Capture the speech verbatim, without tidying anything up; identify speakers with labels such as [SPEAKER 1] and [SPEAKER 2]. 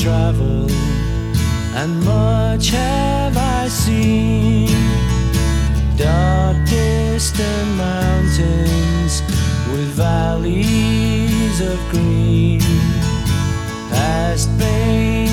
[SPEAKER 1] traveled, and much have I seen. Dark distant mountains with valleys of green, past pain